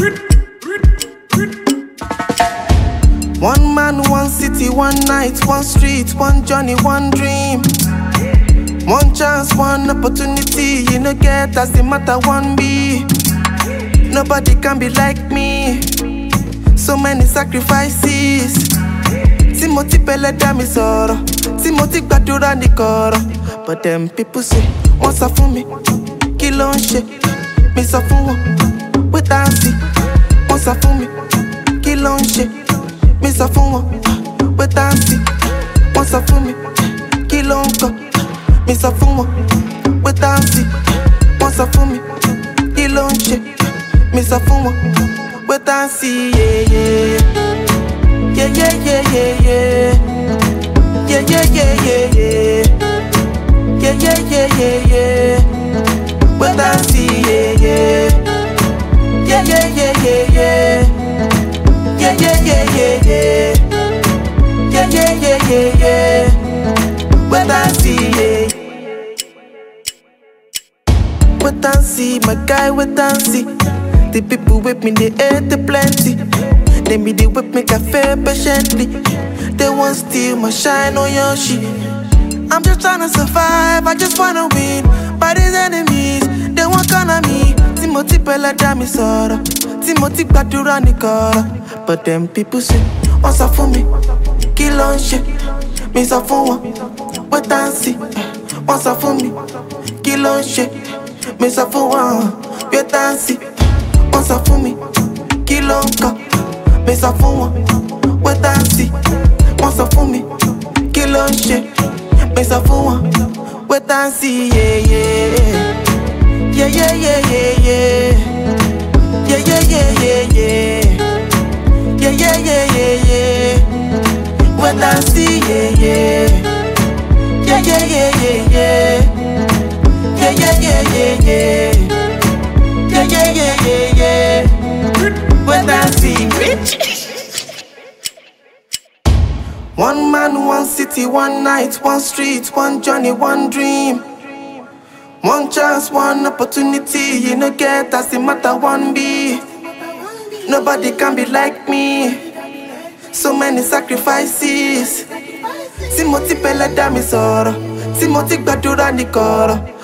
One man, one city, one night, one street, one journey, one dream. One chance, one opportunity, you no get, that's the matter, one be. Nobody can be like me. So many sacrifices. Timothy Pele dami sọ̀rọ̀, Timothy gbàdúrà ní kọ̀rọ̀. But them people say, wọ́n sọ fún mi, kí ló ń ṣe? Mi sọ fún wọn, pé dáǹsì. Wọ́n sọ fún mi, kí ló ń ṣe? Mi sọ fún wọn, pé dáǹsì. Wọ́n sọ fún mi, kí ló ń kọ? Mi sọ fún wọn, pé dáǹsì. Wọ́n sọ fún mi, kí ló ń ṣe? Mi sọ fún wọn, pé dáǹsì. Yeah, yeah, yeah, yeah, yeah. Yeah, yeah, yeah, yeah, yeah. Yeah, yeah, yeah, yeah, yeah. Pé dáǹsì, yeah, yeah. Yeah, yeah, yeah, yeah, yeah. Yeah, yeah, yeah, yeah, yeah. Yeah, yeah, yeah, yeah, yeah. Pé dáǹsì, yeah. Wait and see, my guy, wait and see. The people with me, they hate the plenty. They me they whip make I fair patiently. They won't steal my shine on your shit. I'm just trying to survive, I just wanna win. By these enemies, they won't come at me. Timothy Pele dami sọ̀rọ̀, Timothy gbàdúrà ní kọ̀rọ̀. But them people say, wọ́n sọ fún mi, kí ló ń ṣe? Mi sọ fún wọn, wait and see. Wọ́n sọ fún mi, kí ló ń ṣe? Mi sọ fún wọn, wait and see. Wọ́n sọ fún mi, kí ló ń kọ? Mi sọ fún wọn, wait and see. Wọ́n sọ fún mi, kí ló ń ṣe? Mi sọ fún wọn, wait and see. Yeah, yeah. Yeah, yeah, yeah, yeah, yeah. Yeah, yeah, yeah, yeah, yeah. Yeah, yeah, yeah, yeah, yeah. Wait and see, yeah, yeah. Yeah, yeah, yeah, yeah, yeah. Yeah, yeah, yeah, yeah, yeah. Yeah, yeah, yeah, yeah, yeah. Wait and see, bitch. One man, one city, one night, one street, one journey, one dream. One chance, one opportunity, you no get, that's the matter, one be. Nobody can be like me. So many sacrifices. Timothy Pele dami sọ̀rọ̀, Timothy gbàdúrà ní kọ̀rọ̀.